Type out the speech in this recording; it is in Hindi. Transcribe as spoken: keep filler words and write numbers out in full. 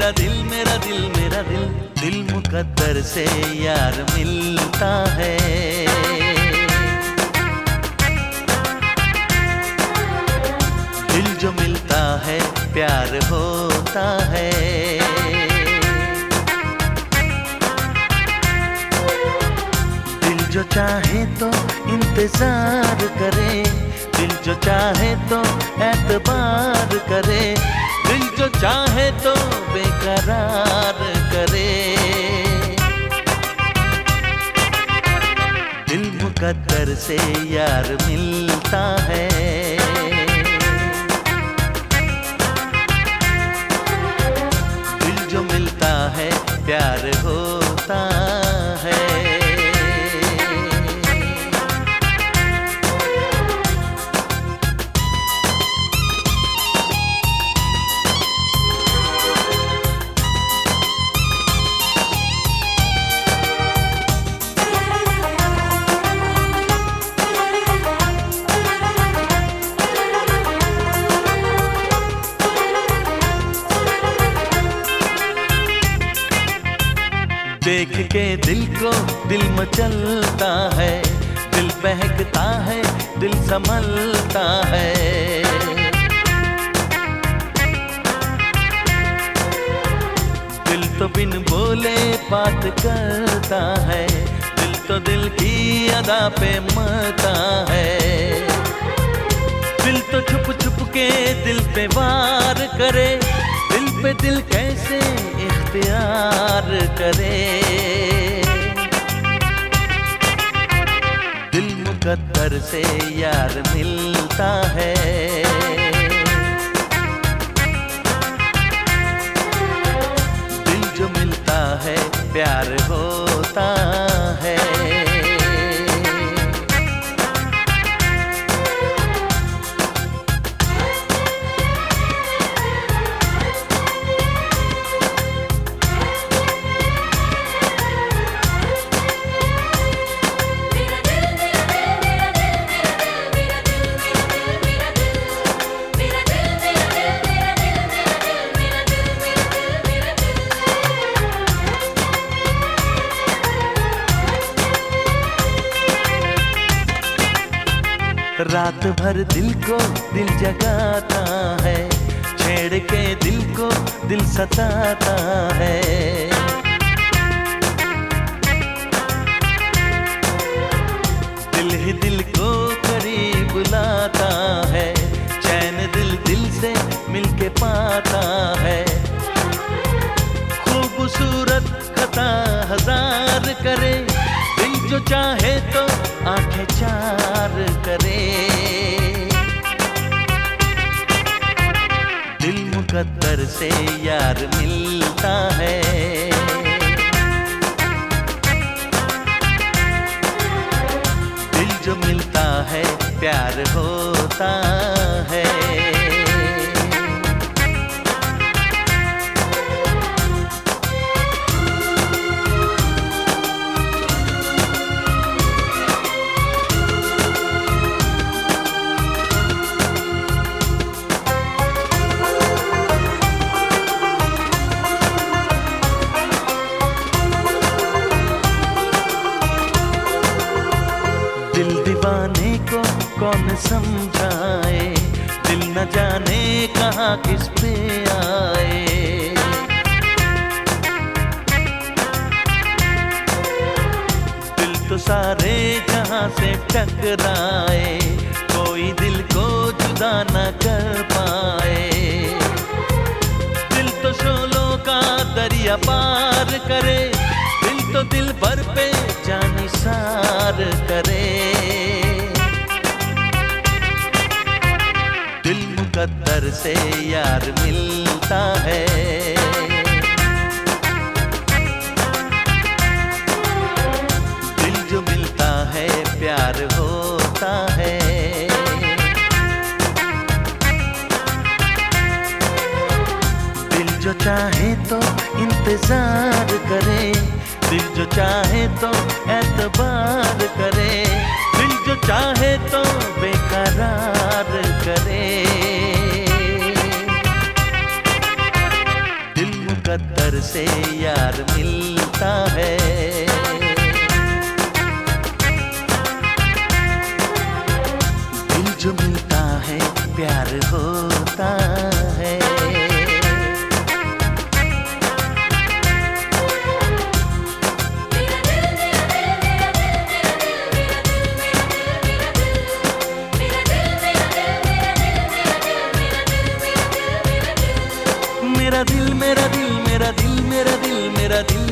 मेरा दिल मेरा दिल मेरा दिल, दिल मुकद्दर से यार मिलता है। दिल जो मिलता है प्यार होता है। दिल जो चाहे तो इंतजार करे, दिल जो चाहे तो एतबार करे, दिल जो चाहे तो बेकरार करे। दिल मुकद्दर से यार मिलता है। दिल जो मिलता है प्यार होता है। देख के दिल को दिल मचलता है, दिल बहकता है, दिल संभलता है। दिल तो बिन बोले बात करता है, दिल तो दिल की अदा पे मरता है। दिल तो छुप छुप के दिल पे वार करे, दिल पे दिल कैसे इख्तियार करे। दिल मुकद्दर से यार मिलता है। दिल जो मिलता है प्यार होता है। रात भर दिल को दिल जगाता है, छेड़ के दिल को दिल सताता है। दिल ही दिल को करीब बुलाता है, चैन दिल दिल से मिलके पाता है। खूबसूरत खता हजार करे, दिल जो चाहे तो आंखें चार करे। दिल मुकद्दर से यार मिलता है। दिल जो मिलता है प्यार होता है। दिल दीवाने को कौन समझाए, दिल न जाने कहाँ किस पे आए। दिल तो सारे जहाँ से टकराए, कोई दिल को जुदा न कर पाए। दिल तो शोलों का दरिया पार करे, दिल तो दिल भर पे जानिसार करे। दिल मुकद्दर से यार मिलता है। दिल जो मिलता है प्यार होता है। दिल जो चाहे तो इंतजार करे, दिल जो चाहे तो एतबार करे, दिल जो चाहे तो बेकरार करे। दिल मुकद्दर सफर से यार मिलता है। दिल जो मिलता है प्यार होता है। मेरा दिल मेरा दिल मेरा दिल मेरा दिल मेरा दिल